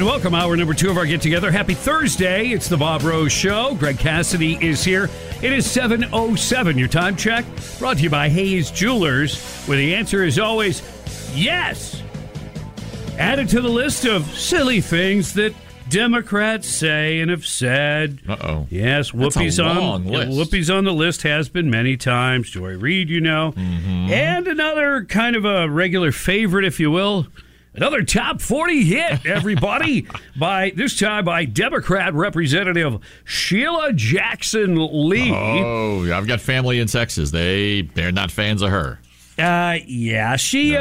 And welcome, hour number 2 of our get-together. Happy Thursday. It's the Bob Rose Show. Greg Cassidy is here. It is 7:07. Your time check brought to you by Hayes Jewelers, where the answer is always yes. Added to the list of silly things that Democrats say and have said. Uh-oh. Yes, Whoopi's on the list, has been many times. Joy Reid, you know. Mm-hmm. And another kind of a regular favorite, if you will. Another top 40 hit, everybody, by Democrat Representative Sheila Jackson Lee. Oh, I've got family in Texas. They're not fans of her. Yeah, she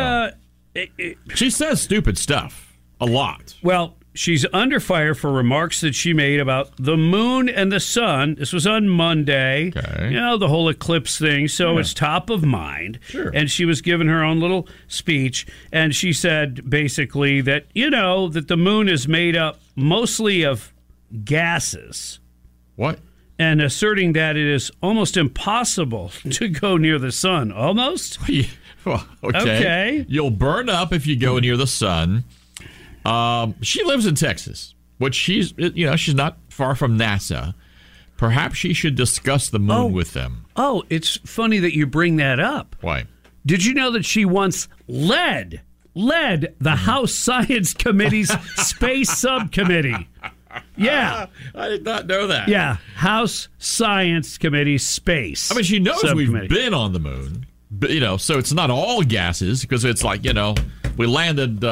says stupid stuff a lot. Well, she's under fire for remarks that she made about the moon and the sun. This was on Monday. Okay. You know, the whole eclipse thing. So it's top of mind. Sure. And she was giving her own little speech. And she said basically that, that the moon is made up mostly of gases. What? And asserting that it is almost impossible to go near the sun. Almost? Well, okay. You'll burn up if you go near the sun. She lives in Texas, which she's not far from NASA. Perhaps she should discuss the moon with them. Oh, it's funny that you bring that up. Why? Did you know that she once led the House Science Committee's space subcommittee? Yeah. I did not know that. Yeah, House Science Committee space. I mean, she knows we've been on the moon, but, so it's not all gases, because it's like, we landed,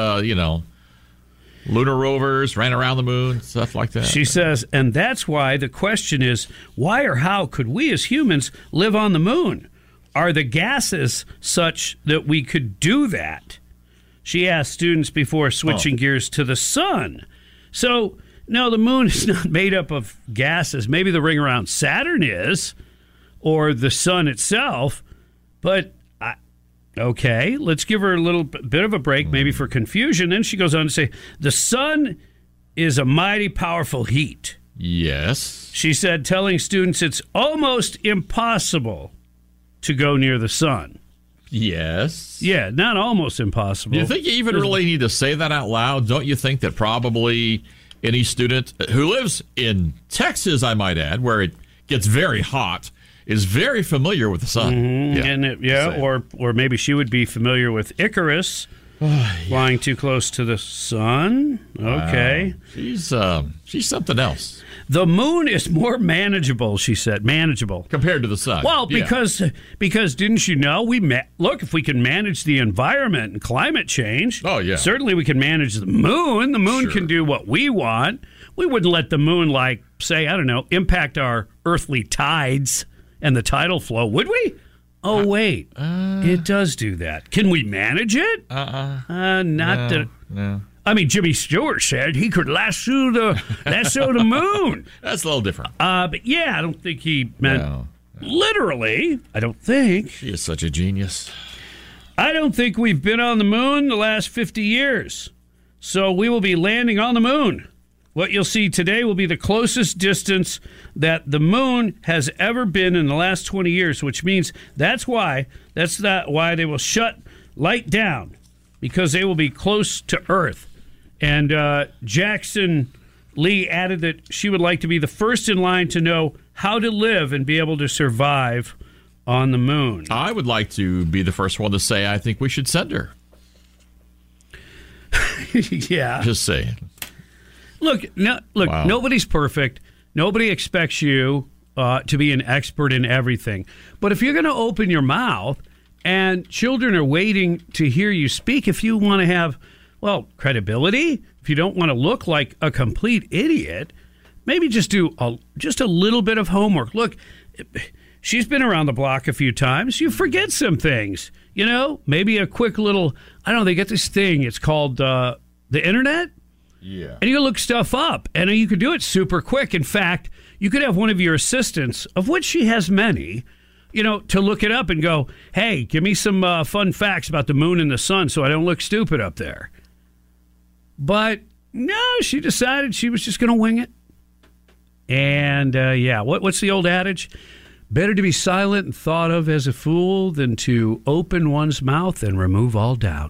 lunar rovers, ran around the moon, stuff like that. She says, and that's why the question is, why or how could we as humans live on the moon? Are the gases such that we could do that? She asked students before switching gears to the sun. So, no, the moon is not made up of gases. Maybe the ring around Saturn is, or the sun itself, but okay, let's give her a little bit of a break, maybe for confusion. Then she goes on to say, the sun is a mighty powerful heat. Yes. She said, telling students it's almost impossible to go near the sun. Yes. Yeah, not almost impossible. Do you think you even really need to say that out loud? Don't you think that probably any student who lives in Texas, I might add, where it gets very hot, is very familiar with the sun. Mm-hmm. Yeah, or maybe she would be familiar with Icarus flying too close to the sun. Okay. Wow. She's something else. The moon is more manageable, she said. Manageable. Compared to the sun. Well, because didn't you know, look, if we can manage the environment and climate change, certainly we can manage the moon. The moon can do what we want. We wouldn't let the moon, impact our earthly tides and the tidal flow, would we? Oh, wait. It does do that. Can we manage it? No. I mean, Jimmy Stewart said he could lasso the moon. That's a little different. But yeah, I don't think he meant literally. I don't think. She is such a genius. I don't think we've been on the moon the last 50 years. So we will be landing on the moon. What you'll see today will be the closest distance that the moon has ever been in the last 20 years, which means that's why they will shut light down, because they will be close to Earth. And Jackson Lee added that she would like to be the first in line to know how to live and be able to survive on the moon. I would like to be the first one to say I think we should send her. Yeah. Just saying. Look, Wow. Nobody's perfect. Nobody expects you to be an expert in everything. But if you're going to open your mouth and children are waiting to hear you speak, if you want to have, credibility, if you don't want to look like a complete idiot, maybe just do just a little bit of homework. Look, she's been around the block a few times. You forget some things. Maybe a quick little, they get this thing. It's called the internet. Yeah. And you can look stuff up, and you could do it super quick. In fact, you could have one of your assistants, of which she has many, to look it up and go, hey, give me some fun facts about the moon and the sun so I don't look stupid up there. But no, she decided she was just going to wing it. And, what's the old adage? Better to be silent and thought of as a fool than to open one's mouth and remove all doubt.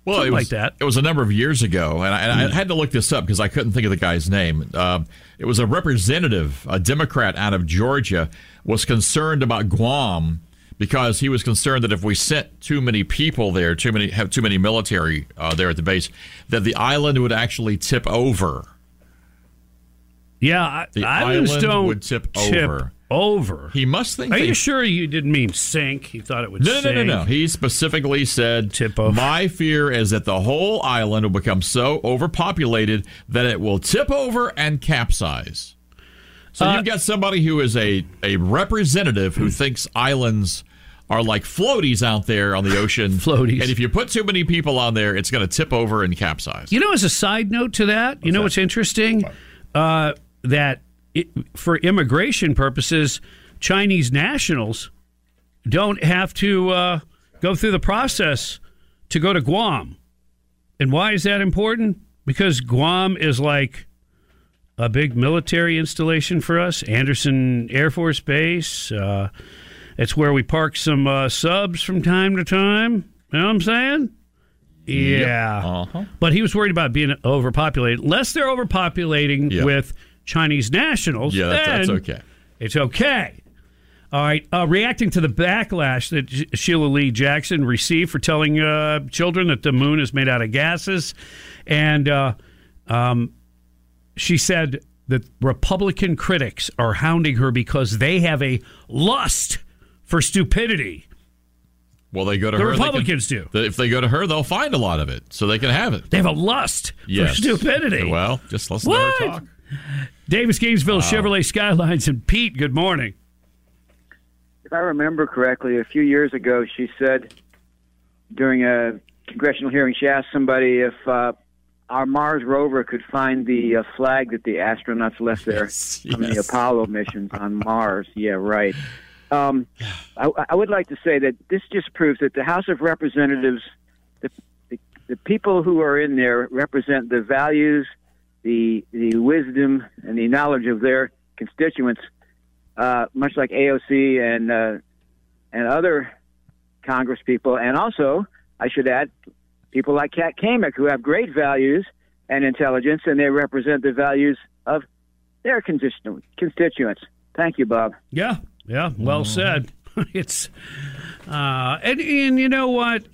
Well, something like that. It was a number of years ago, and I had to look this up because I couldn't think of the guy's name. It was a representative, a Democrat out of Georgia, was concerned about Guam because he was concerned that if we sent too many people there, have too many military there at the base, that the island would actually tip over. Yeah, the island would tip over. He must think. Are you sure you didn't mean sink? He thought it would sink. No. He specifically said, tip over. My fear is that the whole island will become so overpopulated that it will tip over and capsize. So you've got somebody who is a representative who thinks islands are like floaties out there on the ocean. Floaties. And if you put too many people on there, it's going to tip over and capsize. You know, as a side note to that, what's interesting? That for immigration purposes, Chinese nationals don't have to go through the process to go to Guam. And why is that important? Because Guam is like a big military installation for us. Anderson Air Force Base. It's where we park some subs from time to time. You know what I'm saying? Yeah. Yep. Uh-huh. But he was worried about being overpopulated. Unless they're overpopulating with Chinese nationals, that's okay. It's okay. All right. Reacting to the backlash that Sheila Lee Jackson received for telling children that the moon is made out of gases. And she said that Republican critics are hounding her because they have a lust for stupidity. Well, they go to her. The Republicans do. If they go to her, they'll find a lot of it, so they can have it. They have a lust for stupidity. Well, just listen to her talk. Davis Gainesville, Chevrolet Skylines, and Pete, good morning. If I remember correctly, a few years ago, she said during a congressional hearing, she asked somebody if our Mars rover could find the flag that the astronauts left there from the Apollo missions on Mars. Yeah, right. I would like to say that this just proves that the House of Representatives, the people who are in there represent the values, the wisdom, and the knowledge of their constituents, much like AOC and other Congress people, and also, I should add, people like Kat Kamick, who have great values and intelligence, and they represent the values of their constituents. Thank you, Bob. Yeah, well said. It's and you know what,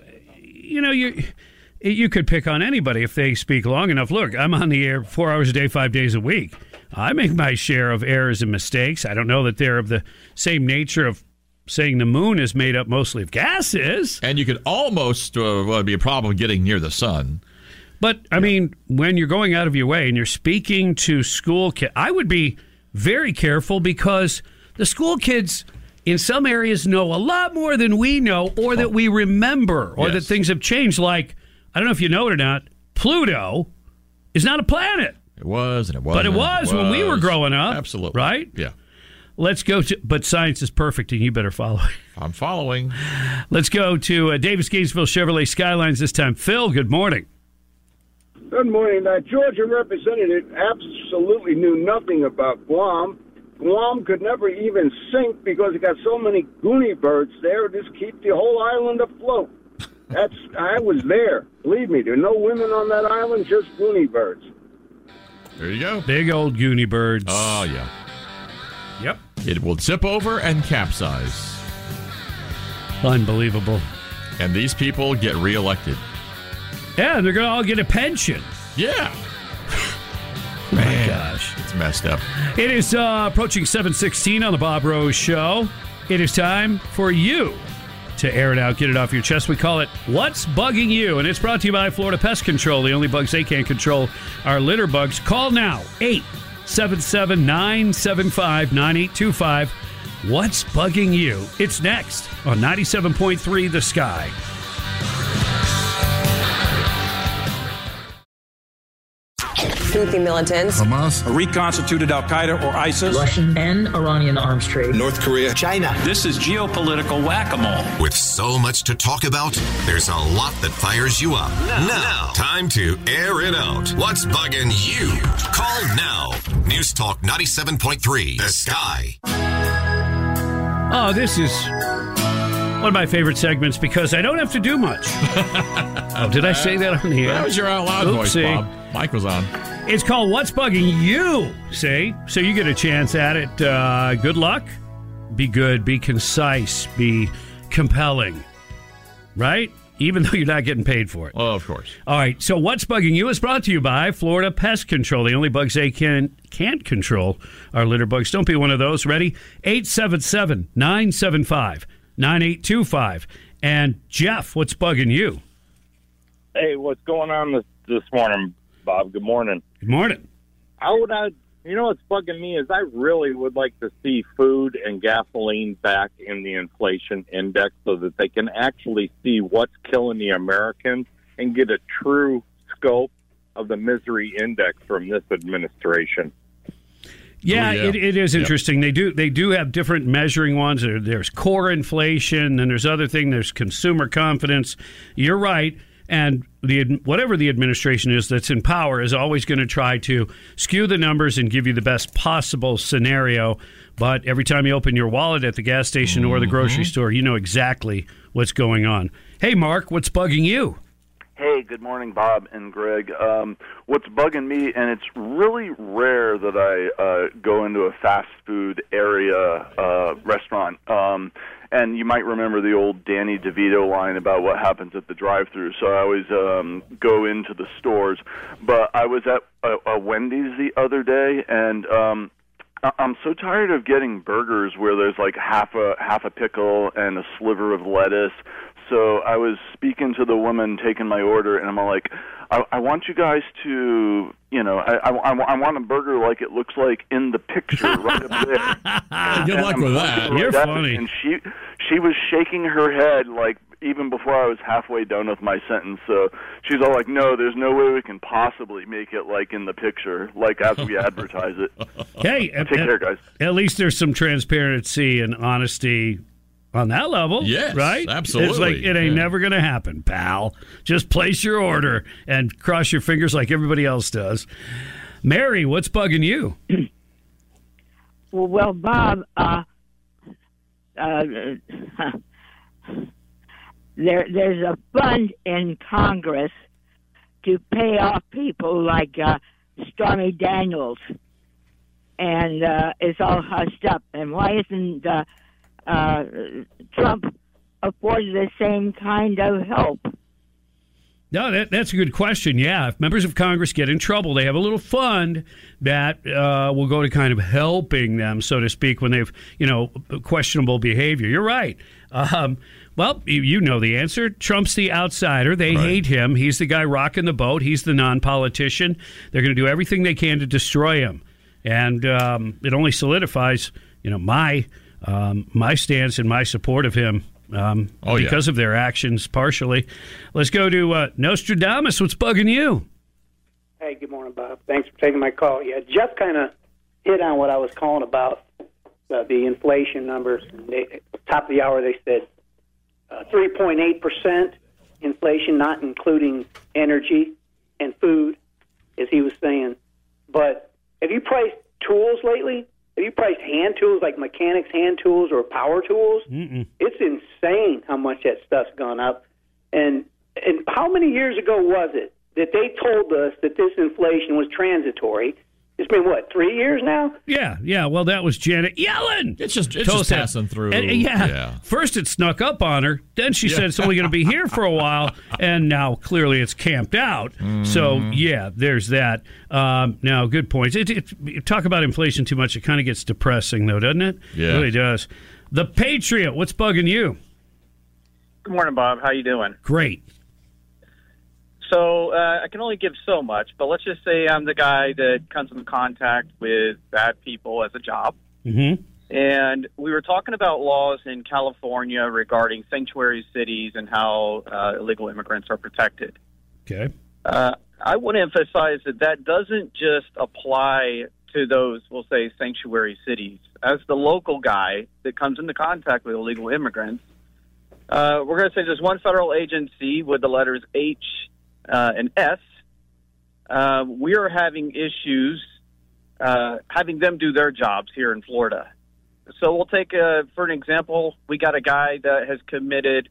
you could pick on anybody if they speak long enough. Look, I'm on the air 4 hours a day, 5 days a week. I make my share of errors and mistakes. I don't know that they're of the same nature of saying the moon is made up mostly of gases. And you could almost be a problem getting near the sun. But, I mean, when you're going out of your way and you're speaking to school kids, I would be very careful because the school kids in some areas know a lot more than we know or that we remember or that things have changed. Like, I don't know if you know it or not, Pluto is not a planet. It was and it wasn't. But it was when we were growing up. Absolutely. Right? Yeah. Let's go to, but science is perfect, and you better follow it. I'm following. Let's go to Davis Gainesville Chevrolet Skylines this time. Phil, good morning. Good morning. That Georgia representative absolutely knew nothing about Guam. Guam could never even sink because it got so many Goonie birds there. Just keep the whole island afloat. I was there. Believe me, there are no women on that island, just Goonie birds. There you go. Big old Goonie birds. Oh, yeah. Yep. It will tip over and capsize. Unbelievable. And these people get reelected. Yeah, they're going to all get a pension. Yeah. Oh my gosh. It's messed up. It is approaching 7:16 on the Bob Rose Show. It is time for you to air it out, get it off your chest. We call it What's Bugging You? And it's brought to you by Florida Pest Control. The only bugs they can't control are litter bugs. Call now, 877-975-9825. What's Bugging You? It's next on 97.3 The Sky. Houthi militants, Hamas, reconstituted Al-Qaeda or ISIS, Russian and Iranian arms trade, North Korea, China. This is geopolitical whack-a-mole. With so much to talk about, there's a lot that fires you up. Now, time to air it out. What's bugging you? Call now. News Talk 97.3 The Sky. Oh, this is One of my favorite segments because I don't have to do much. Oh, did I say that on the air? That was your out loud voice, Bob. Mike was on. It's called What's Bugging You, see? So you get a chance at it. Good luck. Be good. Be concise. Be compelling. Right? Even though you're not getting paid for it. Oh, of course. All right. So What's Bugging You is brought to you by Florida Pest Control. The only bugs they can't control are litter bugs. Don't be one of those. Ready? 877-975-9825. And Jeff, what's bugging you? Hey, what's going on this morning, Bob? Good morning. Good morning. You know what's bugging me is I really would like to see food and gasoline back in the inflation index so that they can actually see what's killing the Americans and get a true scope of the misery index from this administration. Yeah, it is interesting. Yep. They do have different measuring ones. There's core inflation, and there's other thing. There's consumer confidence. You're right. And whatever the administration is that's in power is always going to try to skew the numbers and give you the best possible scenario. But every time you open your wallet at the gas station or the grocery store, you know exactly what's going on. Hey, Mark, what's bugging you? Hey, good morning, Bob and Greg. What's bugging me, and it's really rare that I go into a fast food area restaurant, and you might remember the old Danny DeVito line about what happens at the drive-thru, so I always go into the stores. But I was at a Wendy's the other day, and I'm so tired of getting burgers where there's like half a pickle and a sliver of lettuce. So I was speaking to the woman taking my order, and I'm all like, I want you guys to, I want a burger like it looks like in the picture right up there. Good luck with that. You're funny. And she was shaking her head like even before I was halfway done with my sentence. So she's all like, no, there's no way we can possibly make it like in the picture, like as we advertise it. Hey, take care, guys. At least there's some transparency and honesty on that level. Yes, right? Absolutely. It's like, it ain't never going to happen, pal. Just place your order and cross your fingers like everybody else does. Mary, what's bugging you? Well, Bob, there's a fund in Congress to pay off people like Stormy Daniels, and it's all hushed up. And why isn't Trump afforded the same kind of help? No, that's a good question. Yeah, if members of Congress get in trouble, they have a little fund that will go to kind of helping them, so to speak, when they've, questionable behavior. You're right. Well, you know the answer. Trump's the outsider. They hate him. He's the guy rocking the boat. He's the non-politician. They're going to do everything they can to destroy him. And it only solidifies, my stance and my support of him because of their actions, partially. Let's go to Nostradamus. What's bugging you? Hey, good morning, Bob. Thanks for taking my call. Yeah, Jeff kind of hit on what I was calling about the inflation numbers. At the top of the hour, they said 3.8% inflation, not including energy and food, as he was saying. But have you priced tools lately? Have you priced hand tools like mechanics' hand tools or power tools? Mm-mm. It's insane how much that stuff's gone up. And how many years ago was it that they told us that this inflation was transitory? It's been, 3 years now? Yeah. Well, that was Janet Yellen. It's just passing through. And, first it snuck up on her. Then she said it's only going to be here for a while. And now clearly it's camped out. So, there's that. Now, good points. Talk about inflation too much. It kind of gets depressing, though, doesn't it? Yeah. It really does. The Patriot, what's bugging you? Good morning, Bob. How you doing? Great. So I can only give so much, but let's just say I'm the guy that comes in contact with bad people as a job. Mm-hmm. And we were talking about laws in California regarding sanctuary cities and how illegal immigrants are protected. Okay. I want to emphasize that doesn't just apply to those, we'll say, sanctuary cities. As the local guy that comes into contact with illegal immigrants, we're going to say there's one federal agency with the letters H and S. We are having issues having them do their jobs here in Florida. So we'll take, for an example, we got a guy that has committed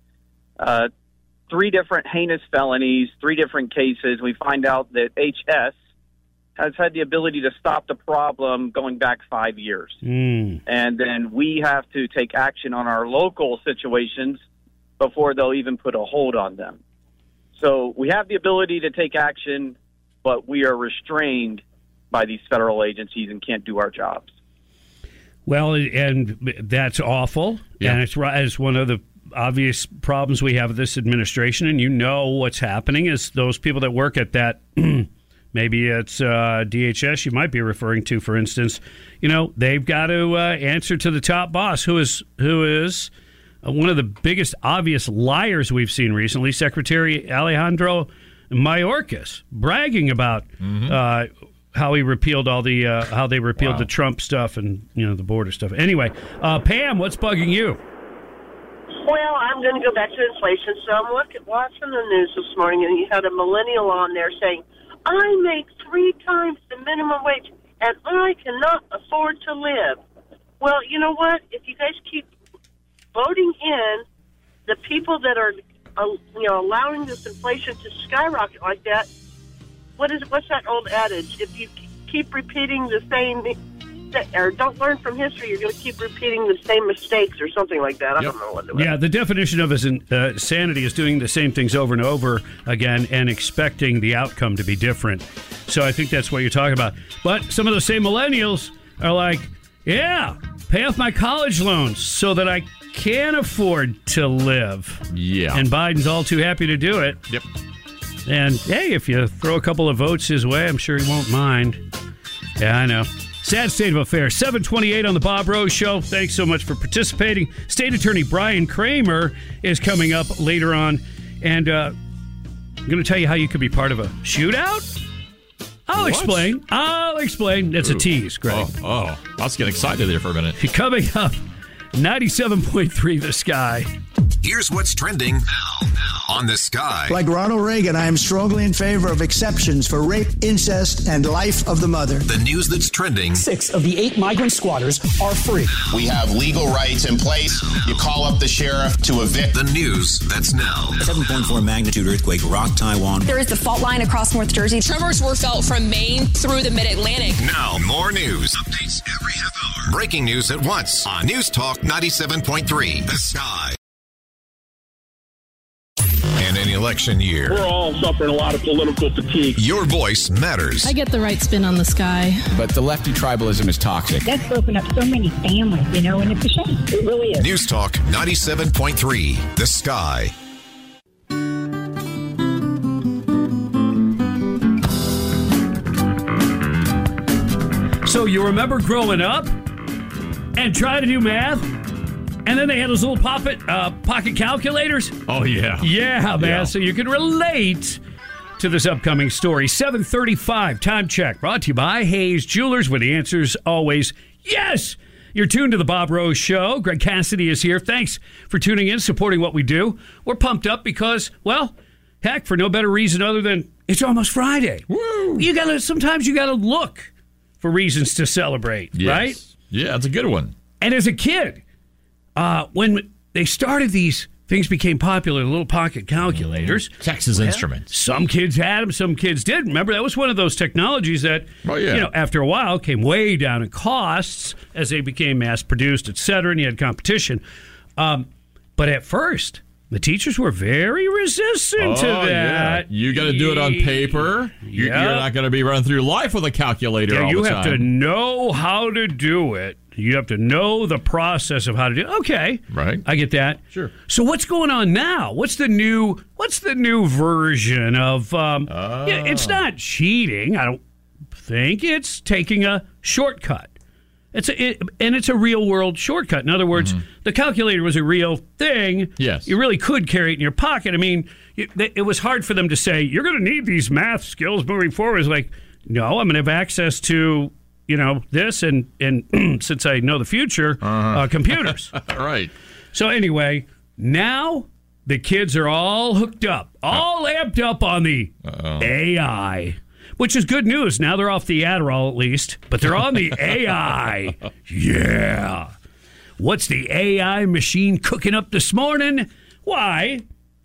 3 different heinous felonies, 3 different cases. We find out that HS has had the ability to stop the problem going back 5 years. And then we have to take action on our local situations before they'll even put a hold on them. So we have the ability to take action, but we are restrained by these federal agencies and can't do our jobs. Well, and that's awful. Yeah. And it's one of the obvious problems we have with this administration. And you know what's happening is those people that work at that, maybe it's DHS you might be referring to, for instance, they've got to answer to the top boss, who is one of the biggest obvious liars we've seen recently, Secretary Alejandro Mayorkas, bragging about how he repealed all the how they repealed the Trump stuff and the border stuff. Anyway, Pam, what's bugging you? Well, I'm going to go back to inflation. So I'm watching the news this morning, and you had a millennial on there saying, "I make 3 times the minimum wage, and I cannot afford to live." Well, you know what? If you guys keep voting in the people that are, allowing this inflation to skyrocket like that, what's that old adage? If you keep repeating the same, or don't learn from history, you're going to keep repeating the same mistakes or something like that. I don't know what it is. Yeah, the definition of insanity is doing the same things over and over again and expecting the outcome to be different. So I think that's what you're talking about. But some of those same millennials are like, yeah, pay off my college loans so that I can afford to live. Yeah. And Biden's all too happy to do it. Yep. And, hey, if you throw a couple of votes his way, I'm sure he won't mind. Yeah, I know. Sad state of affairs. 7:28 on the Bob Rose Show. Thanks so much for participating. State Attorney Brian Kramer is coming up later on. And I'm going to tell you how you could be part of a shootout. I'll explain. It's a tease, Greg. Oh, let's get excited there for a minute. Coming up, 97.3 The Sky. Here's what's trending now on The Sky. Like Ronald Reagan, I am strongly in favor of exceptions for rape, incest, and life of the mother. The news that's trending. 6 of the 8 migrant squatters are free. We have legal rights in place. You call up the sheriff to evict. The news that's now. 7.4 magnitude earthquake rocked Taiwan. There is the fault line across North Jersey. Tremors were felt from Maine through the mid-Atlantic. Now, more news. Updates every half hour. Breaking news at once on News Talk 97.3 The Sky. In an election year, we're all suffering a lot of political fatigue. Your voice matters. I get the right spin on The Sky. But the lefty tribalism is toxic. That's broken up so many families, and it's a shame. It really is. News Talk 97.3 The Sky. So you remember growing up and trying to do math? And then they had those little pocket calculators. Oh, yeah. Yeah, man. Yeah. So you can relate to this upcoming story. 7:35, time check. Brought to you by Hayes Jewelers, where the answer is always yes. You're tuned to the Bob Rose Show. Greg Cassidy is here. Thanks for tuning in, supporting what we do. We're pumped up because, well, heck, for no better reason other than it's almost Friday. Woo! Sometimes you gotta look for reasons to celebrate, right? Yeah, it's a good one. And as a kid, when they started these things became popular, little pocket calculators. Texas Instruments. Some kids had them, some kids didn't. Remember, that was one of those technologies that, after a while came way down in costs as they became mass-produced, et cetera, and you had competition. But at first, the teachers were very resistant to that. Yeah. You got to do it on paper. You're not going to be running through life with a calculator all the time. You have to know how to do it. You have to know the process of how to do it. Okay. Right. I get that. Sure. So what's going on now? What's the new version of it's not cheating, I don't think. It's taking a shortcut. It's a real world shortcut. In other words, the calculator was a real thing. Yes. You really could carry it in your pocket. I mean, it was hard for them to say, you're going to need these math skills moving forward. It's like, no, I'm going to have access to, this and since I know the future, computers. Right. So anyway, now the kids are all hooked up, all amped up on the AI. Which is good news. Now they're off the Adderall, at least. But they're on the AI. Yeah. What's the AI machine cooking up this morning? Why?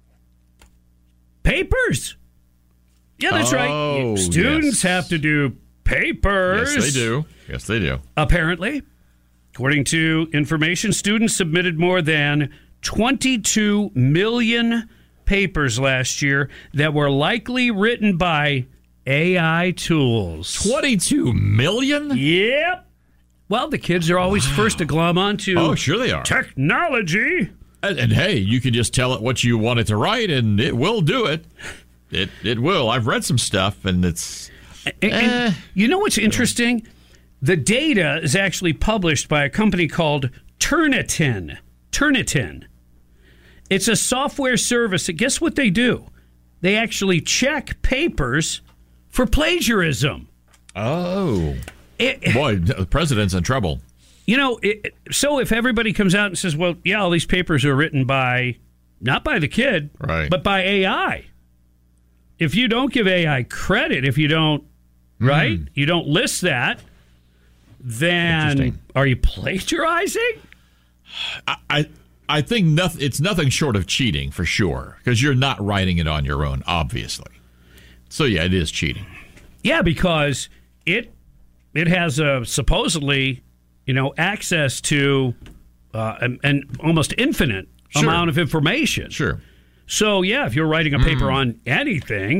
Papers. Yeah, that's right. Students have to do papers. Yes, they do. Yes, they do. Apparently, according to information, students submitted more than 22 million papers last year that were likely written by AI tools. 22 million? Yep. Well, the kids are always first to glom onto sure they are. Technology. And hey, you can just tell it what you want it to write, and it will do it. It will. I've read some stuff, and it's... And you know what's interesting? The data is actually published by a company called Turnitin. Turnitin. It's a software service. Guess what they do? They actually check papers for plagiarism. Oh. Boy, the president's in trouble. You know, so if everybody comes out and says, well, yeah, all these papers are written by, not by the kid, but by AI. If you don't give AI credit, if you don't, right? You don't list that, then are you plagiarizing? I think it's nothing short of cheating for sure, because you're not writing it on your own, obviously. So yeah, it is cheating. Yeah, because it has a supposedly, access to an almost infinite amount of information. Sure. So, yeah, if you're writing a paper on anything,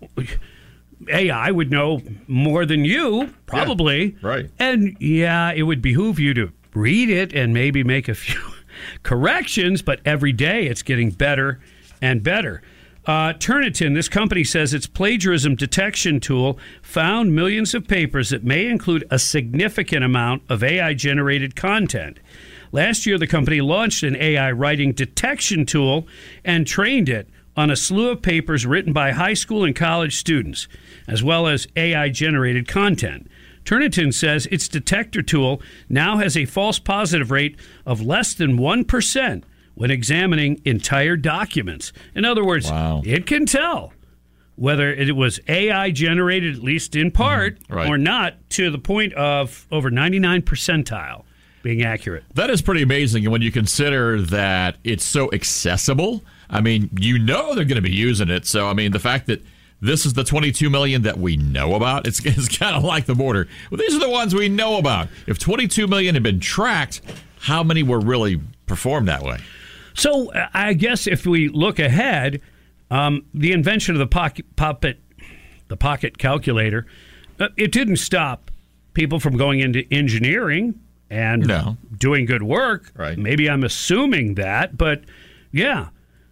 AI would know more than you, probably. Yeah, right. And, yeah, it would behoove you to read it and maybe make a few corrections, but every day it's getting better and better. Turnitin, this company says its plagiarism detection tool found millions of papers that may include a significant amount of AI-generated content. Last year, the company launched an AI writing detection tool and trained it on a slew of papers written by high school and college students, as well as AI-generated content. Turnitin says its detector tool now has a false positive rate of less than 1% when examining entire documents. In other words, it can tell whether it was AI-generated, at least in part, or not, to the point of over 99 percentile. Being accurate. That is pretty amazing. And when you consider that it's so accessible, I mean, they're going to be using it. So, I mean, the fact that this is the 22 million that we know about, it's kind of like the border. Well, these are the ones we know about. If 22 million had been tracked, how many were really performed that way? So, I guess if we look ahead, the invention of the pocket calculator, it didn't stop people from going into engineering and doing good work. Right. Maybe I'm assuming that, but yeah.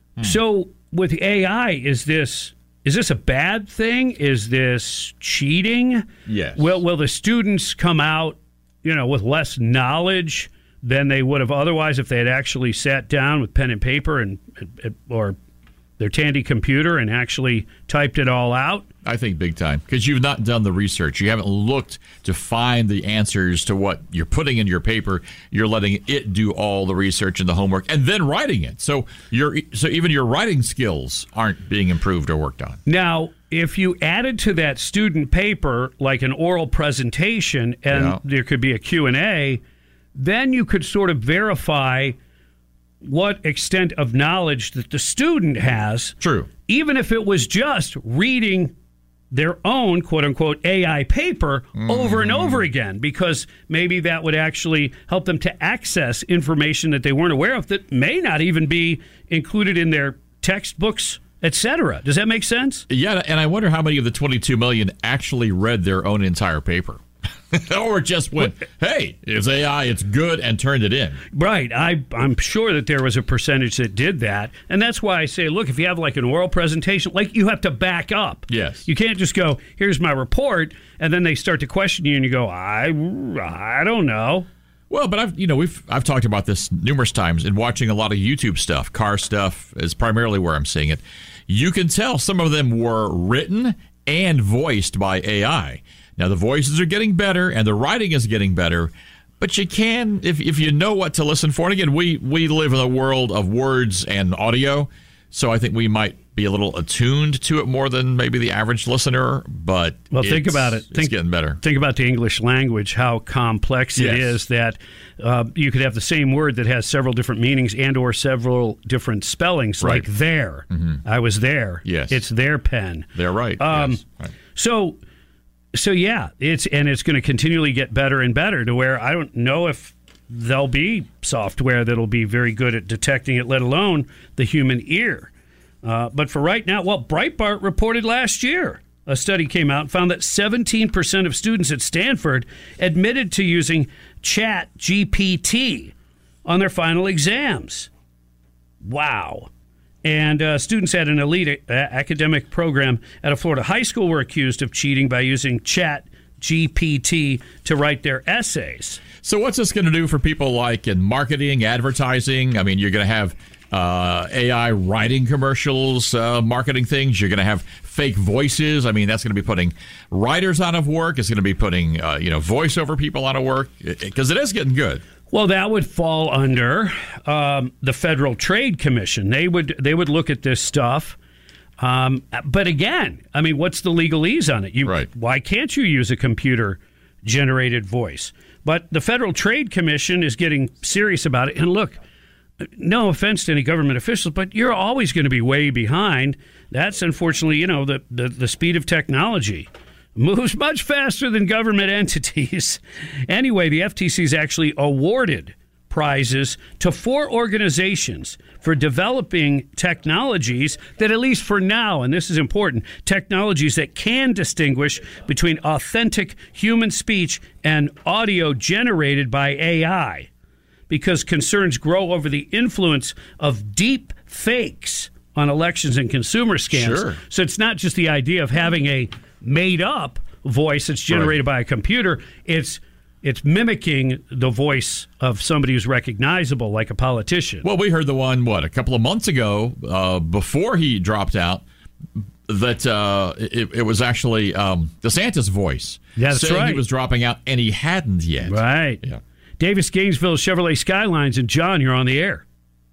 So with AI, is this a bad thing? Is this cheating? Yes. Will the students come out, with less knowledge than they would have otherwise if they had actually sat down with pen and paper or their Tandy computer and actually typed it all out? I think big time, because you've not done the research. You haven't looked to find the answers to what you're putting in your paper. You're letting it do all the research and the homework and then writing it. So even your writing skills aren't being improved or worked on. Now, if you added to that student paper like an oral presentation and there could be a Q&A, then you could sort of verify what extent of knowledge that the student has. True. Even if it was just reading their own quote-unquote AI paper over and over again, because maybe that would actually help them to access information that they weren't aware of that may not even be included in their textbooks, etc. Does that make sense? Yeah, and I wonder how many of the 22 million actually read their own entire paper. Or just went, hey, it's AI, it's good, and turned it in. Right. I'm sure that there was a percentage that did that. And that's why I say, look, if you have like an oral presentation, like you have to back up. Yes. You can't just go, here's my report, and then they start to question you, and you go, I don't know. Well, but I've talked about this numerous times in watching a lot of YouTube stuff. Car stuff is primarily where I'm seeing it. You can tell some of them were written and voiced by AI. Now, the voices are getting better and the writing is getting better, but you can, if you know what to listen for. And again, we live in a world of words and audio, so I think we might be a little attuned to it more than maybe the average listener, but think about it. It's getting better. Think about the English language, how complex it is that you could have the same word that has several different meanings and or several different spellings, Right. like there. Mm-hmm. I was there. Yes. It's their pen. They're right. Yes. Right. So yeah, it's going to continually get better and better to where I don't know if there'll be software that'll be very good at detecting it, let alone the human ear. But for right now, Breitbart reported last year, a study came out and found that 17% of students at Stanford admitted to using ChatGPT on their final exams. Wow. And students at an elite academic program at a Florida high school were accused of cheating by using ChatGPT to write their essays. So what's this going to do for people like in marketing, advertising? I mean, you're going to have AI writing commercials, marketing things. You're going to have fake voices. I mean, that's going to be putting writers out of work. It's going to be putting, voiceover people out of work because it is getting good. Well, that would fall under the Federal Trade Commission. They would look at this stuff. But again, I mean, what's the legalese on it? Right. Why can't you use a computer-generated voice? But the Federal Trade Commission is getting serious about it. And look, no offense to any government officials, but you're always going to be way behind. That's unfortunately, the speed of technology moves much faster than government entities. Anyway, the FTC's actually awarded prizes to 4 organizations for developing technologies that, at least for now, and this is important, technologies that can distinguish between authentic human speech and audio generated by AI, because concerns grow over the influence of deep fakes on elections and consumer scams. Sure. So it's not just the idea of having a made-up voice that's generated by a computer. It's mimicking the voice of somebody who's recognizable, like a politician. Well, we heard the one, a couple of months ago, before he dropped out, that it was actually DeSantis' voice. That's saying right. He was dropping out, and he hadn't yet. Right. Yeah. Davis Gainesville Chevrolet Skylines, and John, you're on the air.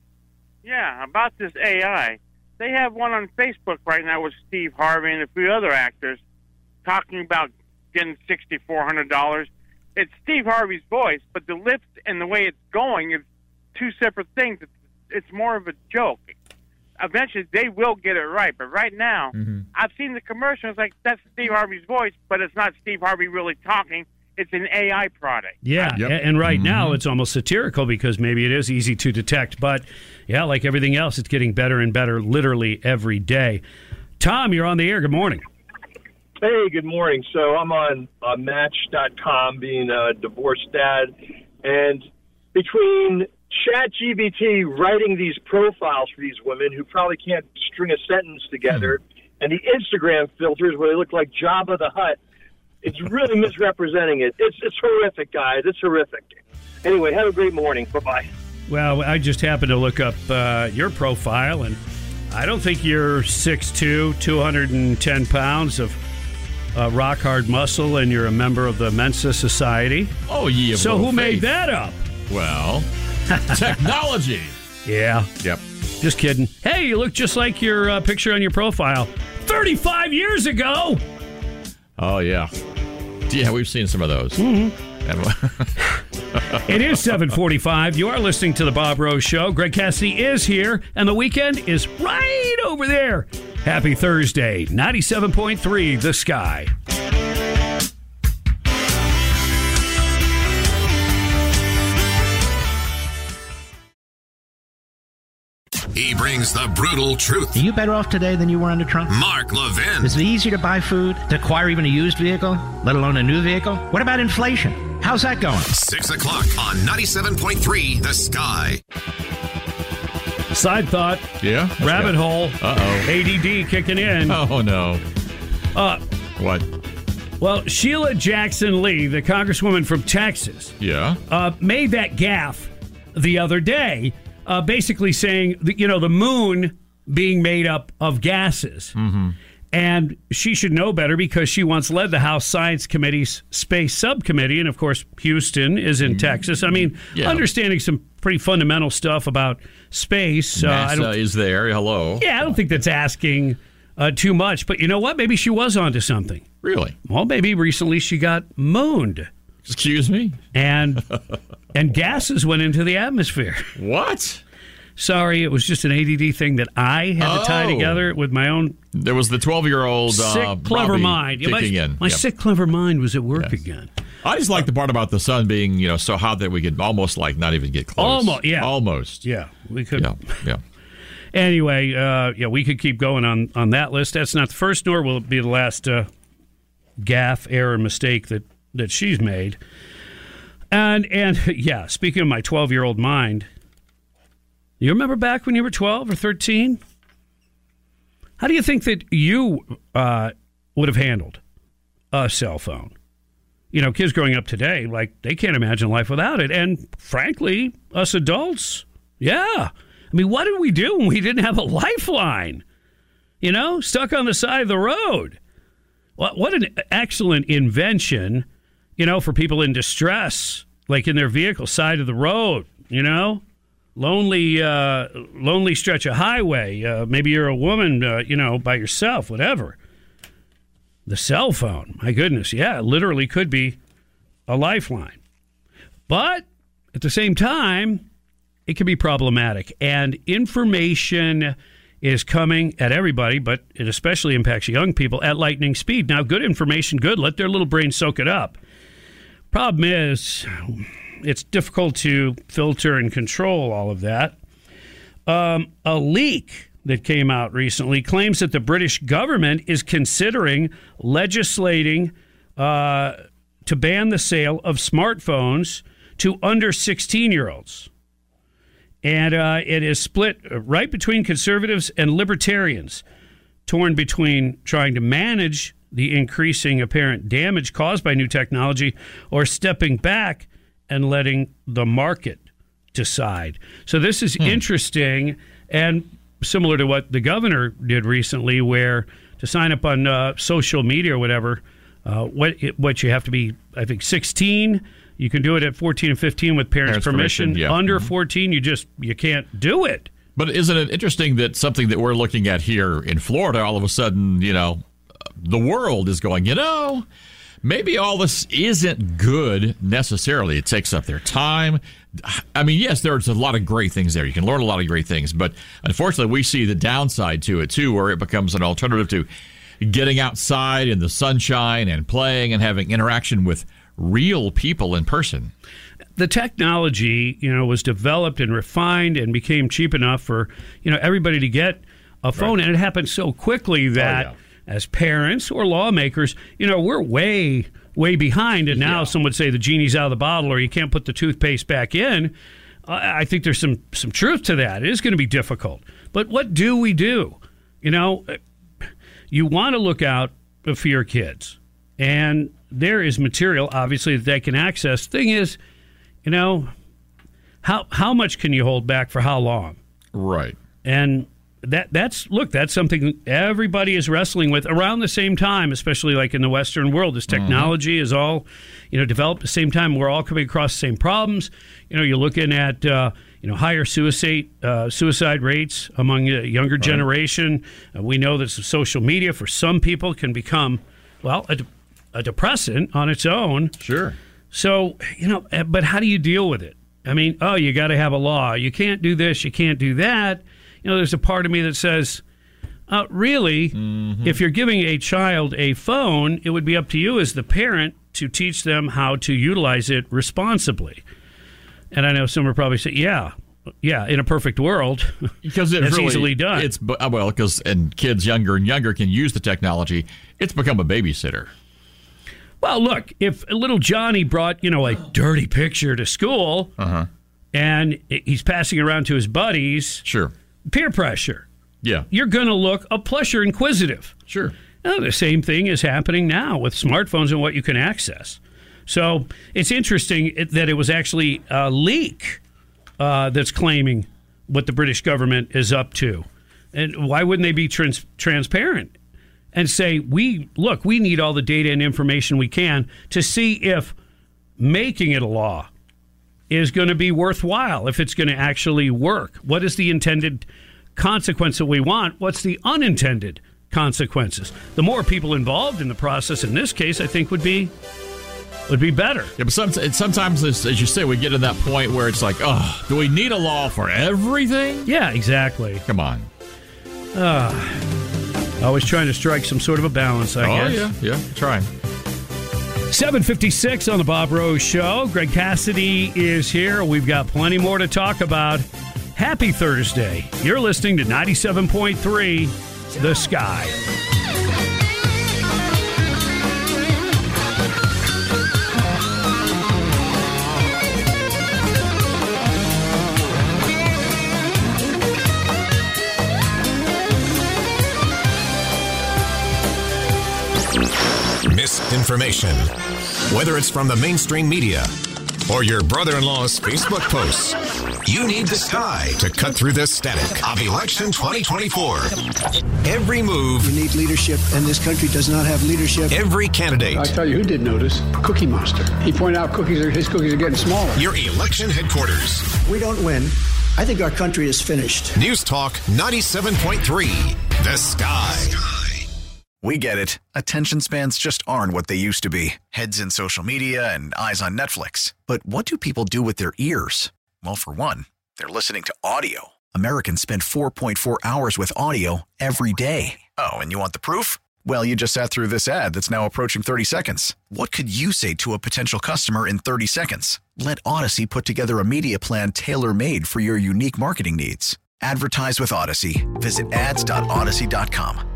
Yeah, about this AI. They have one on Facebook right now with Steve Harvey and a few other actors talking about getting $6,400. It's Steve Harvey's voice, but the lips and the way it's going is two separate things. It's more of a joke. Eventually, they will get it right, but right now, I've seen the commercials like that's Steve Harvey's voice, but it's not Steve Harvey really talking. It's an AI product. Yeah, and right now it's almost satirical because maybe it is easy to detect, but yeah, like everything else, it's getting better and better literally every day. Tom, you're on the air. Good morning. Hey, good morning. So I'm on Match.com, being a divorced dad, and between ChatGPT writing these profiles for these women who probably can't string a sentence together, and the Instagram filters where they look like Jabba the Hutt, it's really misrepresenting it. It's horrific, guys. It's horrific. Anyway, have a great morning. Bye-bye. Well, I just happened to look up your profile, and I don't think you're 6'2", 210 pounds of rock-hard muscle, and you're a member of the Mensa Society. Oh, yeah. So who made that up? Well, technology. Yeah. Yep. Just kidding. Hey, you look just like your picture on your profile 35 years ago. Oh, yeah. Yeah, we've seen some of those. It is 7:45. You are listening to the Bob Rose Show. Greg Cassidy is here, and the weekend is right over there. Happy Thursday. 97.3 The Sky. He brings the brutal truth. Are you better off today than you were under Trump? Mark Levin. Is it easier to buy food, to acquire even a used vehicle, let alone a new vehicle? What about inflation? How's that going? 6 o'clock on 97.3 The Sky. Side thought. Yeah? Rabbit hole. Uh-oh. ADD kicking in. Oh, no. What? Well, Sheila Jackson Lee, the congresswoman from Texas, made that gaffe the other day, basically saying, the moon being made up of gases. Mm-hmm. And she should know better because she once led the House Science Committee's Space Subcommittee. And, of course, Houston is in Texas. I mean, understanding some pretty fundamental stuff about space. NASA is there. Hello. Yeah, I don't think that's asking too much. But you know what? Maybe she was onto something. Really? Well, maybe recently she got mooned. Excuse me? And gases went into the atmosphere. What? Sorry, it was just an ADD thing that I had to tie together with my own. There was the 12-year-old sick, clever mind. kicking in. My sick, clever mind was at work again. I just like the part about the sun being, so hot that we could almost not even get close. Almost, yeah. Almost. Yeah, we could. Yeah. Anyway, we could keep going on that list. That's not the first, nor will it be the last gaffe, error, mistake that she's made. And yeah, speaking of my 12-year-old mind, you remember back when you were 12 or 13? How do you think that you would have handled a cell phone? Kids growing up today, they can't imagine life without it. And frankly, us adults, yeah. I mean, what did we do when we didn't have a lifeline? Stuck on the side of the road. What an excellent invention, for people in distress, like in their vehicle, side of the road, lonely stretch of highway. Maybe you're a woman, by yourself, whatever. The cell phone, my goodness, yeah, it literally could be a lifeline. But at the same time, it can be problematic. And information is coming at everybody, but it especially impacts young people at lightning speed. Now, good information, good. Let their little brain soak it up. Problem is, it's difficult to filter and control all of that. A leak that came out recently claims that the British government is considering legislating to ban the sale of smartphones to under 16-year-olds. And it is split right between conservatives and libertarians, torn between trying to manage the increasing apparent damage caused by new technology or stepping back and letting the market decide. So this is interesting and similar to what the governor did recently, where to sign up on social media or whatever, what you have to be, I think, 16. You can do it at 14 and 15 with parents' permission. Yeah. Under 14, you can't do it. But isn't it interesting that something that we're looking at here in Florida, all of a sudden, the world is going, maybe all this isn't good necessarily. It takes up their time. I mean, yes, there's a lot of great things there. You can learn a lot of great things. But unfortunately, we see the downside to it, too, where it becomes an alternative to getting outside in the sunshine and playing and having interaction with real people in person. The technology, was developed and refined and became cheap enough for, everybody to get a phone. Right. And it happened so quickly that as parents or lawmakers, we're way behind. And now some would say the genie's out of the bottle or you can't put the toothpaste back in. I think there's some truth to that. It is going to be difficult. But what do we do? You want to look out for your kids. And there is material, obviously, that they can access. Thing is, how much can you hold back for how long? Right. And that's something everybody is wrestling with around the same time, especially like in the Western world. This technology is all, developed at the same time. We're all coming across the same problems. You're looking at, higher suicide rates among the younger generation. We know that social media for some people can become, a depressant on its own. Sure. So, but how do you deal with it? I mean, you got to have a law. You can't do this. You can't do that. There's a part of me that says, really, if you're giving a child a phone, it would be up to you as the parent to teach them how to utilize it responsibly. And I know some will probably say, yeah, in a perfect world, because it's really, easily done. Because kids younger and younger can use the technology. It's become a babysitter. Well, look, if little Johnny brought, a dirty picture to school and he's passing it around to his buddies, sure, peer pressure. Yeah. You're going to look, plus you're inquisitive. Sure. Now, the same thing is happening now with smartphones and what you can access. So it's interesting that it was actually a leak that's claiming what the British government is up to. And why wouldn't they be transparent and say, we need all the data and information we can to see if making it a law is going to be worthwhile, if it's going to actually work. What is the intended consequence that we want? What's the unintended consequences? The more people involved in the process in this case, I think would be better. Yeah, but sometimes, as you say, we get to that point where it's like, oh, do we need a law for everything? Yeah, exactly. Come on. Always trying to strike some sort of a balance, I guess. Oh, yeah, trying. 7:56 on the Bob Rose Show. Greg Cassidy is here. We've got plenty more to talk about. Happy Thursday. You're listening to 97.3 The Sky. Misinformation. Whether it's from the mainstream media or your brother-in-law's Facebook posts, you need the Sky to cut through the static of election 2024. Every move. You need leadership, and this country does not have leadership. Every candidate. I tell you who did notice. Cookie Monster. He pointed out his cookies are getting smaller. Your election headquarters. We don't win. I think our country is finished. News Talk 97.3 The Sky. We get it. Attention spans just aren't what they used to be. Heads in social media and eyes on Netflix. But what do people do with their ears? Well, for one, they're listening to audio. Americans spend 4.4 hours with audio every day. Oh, and you want the proof? Well, you just sat through this ad that's now approaching 30 seconds. What could you say to a potential customer in 30 seconds? Let Odyssey put together a media plan tailor-made for your unique marketing needs. Advertise with Odyssey. Visit ads.odyssey.com.